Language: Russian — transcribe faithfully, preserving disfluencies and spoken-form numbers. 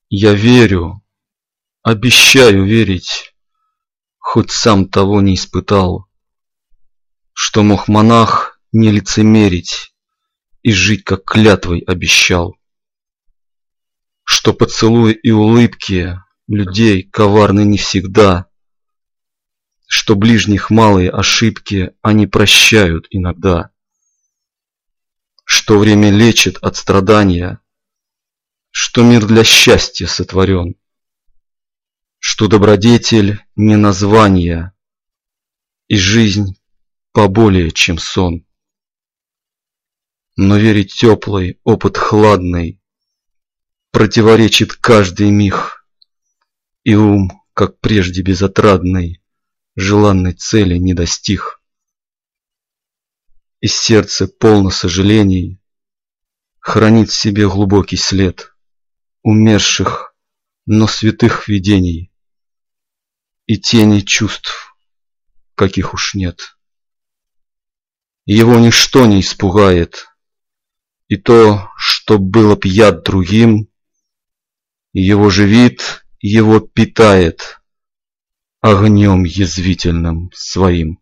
Я верю, обещаю верить, хоть сам того не испытал, что мог монах не лицемерить и жить, как клятвой обещал, что поцелуи и улыбки людей коварны не всегда, что ближних малые ошибки они прощают иногда, что время лечит от страдания, что мир для счастья сотворен, что добродетель не название и жизнь поболее, чем сон. Но верить теплый, опыт хладный противоречит каждый миг, и ум, как прежде безотрадный, желанной цели не достиг. И сердце полно сожалений хранит в себе глубокий след умерших, но святых видений и тени чувств, каких уж нет. Его ничто не испугает, и то, что было б яд другим, его живит, его питает огнем язвительным своим.